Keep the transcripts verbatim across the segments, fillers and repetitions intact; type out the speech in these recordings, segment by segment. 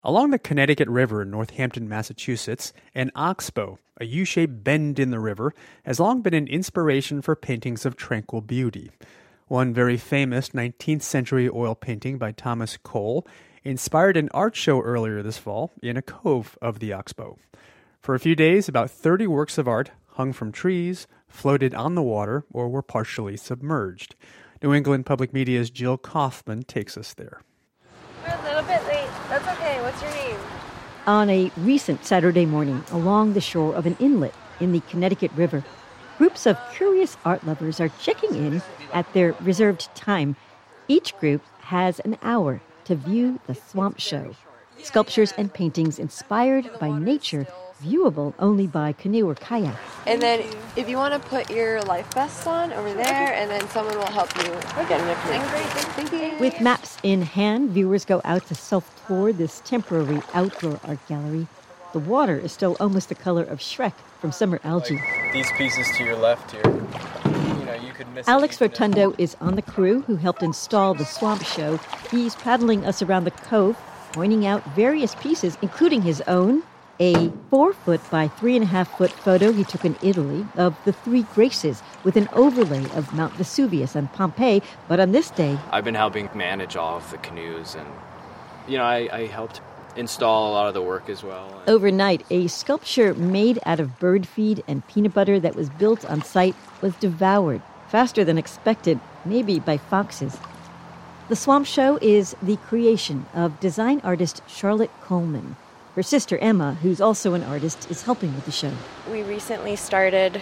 Along the Connecticut River in Northampton, Massachusetts, an oxbow, a U-shaped bend in the river, has long been an inspiration for paintings of tranquil beauty. One very famous nineteenth century oil painting by Thomas Cole inspired an art show earlier this fall in a cove of the oxbow. For a few days, about thirty works of art hung from trees, floated on the water, or were partially submerged. New England Public Media's Jill Kaufman takes us there. We're a little bit late. That's okay. What's your name? On a recent Saturday morning along the shore of an inlet in the Connecticut River, groups of curious art lovers are checking in at their reserved time. Each group has an hour to view the Swamp Show, sculptures and paintings inspired by nature, viewable only by canoe or kayak. And then if you want to put your life vest on over there, and then someone will help you get in a canoe. Great, thank you. With maps in hand, viewers go out to self-tour this temporary outdoor art gallery. The water is still almost the color of Shrek from Summer Algae. Like these pieces to your left here, you know, you could miss. Alex Rotundo is on the crew who helped install the Swamp Show. He's paddling us around the cove, pointing out various pieces, including his own, a four-foot by three-and-a-half-foot photo he took in Italy of the Three Graces with an overlay of Mount Vesuvius and Pompeii. But on this day, I've been helping manage all of the canoes, and, you know, I, I helped install a lot of the work as well. Overnight, a sculpture made out of bird feed and peanut butter that was built on site was devoured faster than expected, maybe by foxes. The Swamp Show is the creation of design artist Charlotte Coleman. Her sister Emma, who's also an artist, is helping with the show. We recently started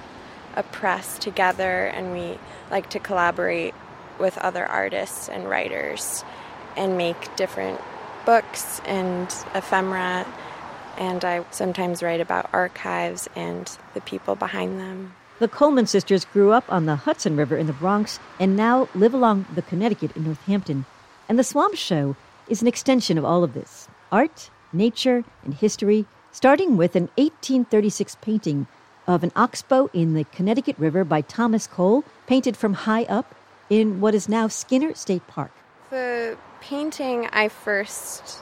a press together, and we like to collaborate with other artists and writers and make different books and ephemera. And I sometimes write about archives and the people behind them. The Coleman sisters grew up on the Hudson River in the Bronx and now live along the Connecticut in Northampton. And the Swamp Show is an extension of all of this. Art, nature, and history, starting with an eighteen thirty-six painting of an oxbow in the Connecticut River by Thomas Cole, painted from high up in what is now Skinner State Park. The painting I first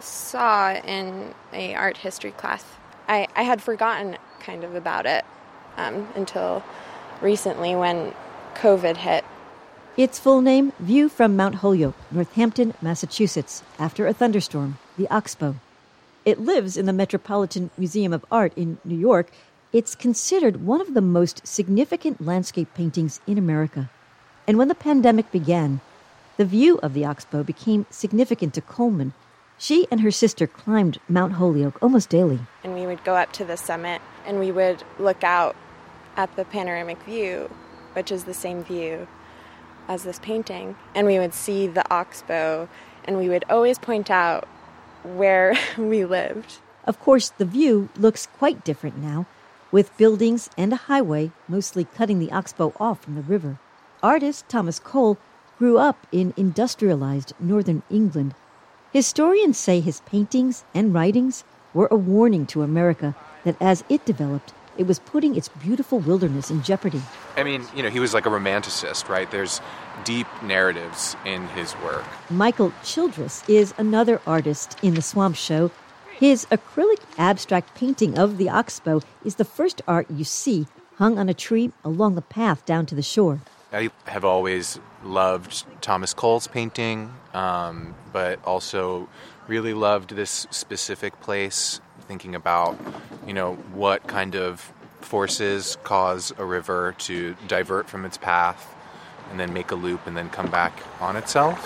saw in a art history class, I, I had forgotten kind of about it um, until recently when COVID hit. Its full name, View from Mount Holyoke, Northampton, Massachusetts, after a thunderstorm, the Oxbow. It lives in the Metropolitan Museum of Art in New York. It's considered one of the most significant landscape paintings in America. And when the pandemic began, the view of the Oxbow became significant to Coleman. She and her sister climbed Mount Holyoke almost daily. And we would go up to the summit, and we would look out at the panoramic view, which is the same view as this painting. And we would see the Oxbow, and we would always point out where we lived. Of course, the view looks quite different now, with buildings and a highway mostly cutting the Oxbow off from the river. Artist Thomas Cole grew up in industrialized northern England. Historians say his paintings and writings were a warning to America that as it developed, it was putting its beautiful wilderness in jeopardy. I mean, you know, he was like a romanticist, right? There's deep narratives in his work. Michael Childress is another artist in the Swamp Show. His acrylic abstract painting of the Oxbow is the first art you see hung on a tree along the path down to the shore. I have always loved Thomas Cole's painting, um, but also really loved this specific place, thinking about, you know, what kind of forces cause a river to divert from its path and then make a loop and then come back on itself.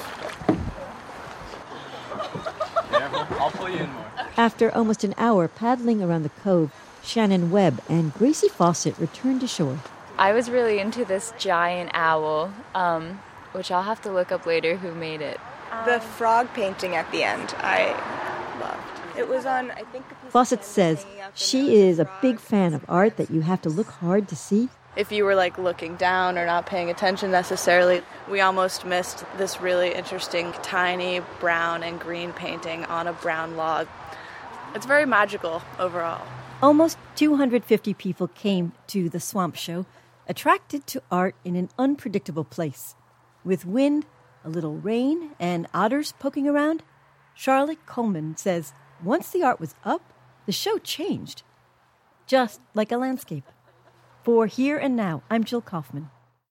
Yeah, I'll pull you in more. After almost an hour paddling around the cove, Shannon Webb and Gracie Fawcett returned to shore. I was really into this giant owl, um, which I'll have to look up later who made it. The frog painting at the end, I loved. It was on, I think... Fawcett says she is a big fan of art that you have to look hard to see. If you were like looking down or not paying attention necessarily, we almost missed this really interesting tiny brown and green painting on a brown log. It's very magical overall. Almost two hundred fifty people came to the Swamp Show, attracted to art in an unpredictable place. With wind, a little rain, and otters poking around, Charlotte Coleman says once the art was up, the show changed, just like a landscape. For Here and Now, I'm Jill Kaufman.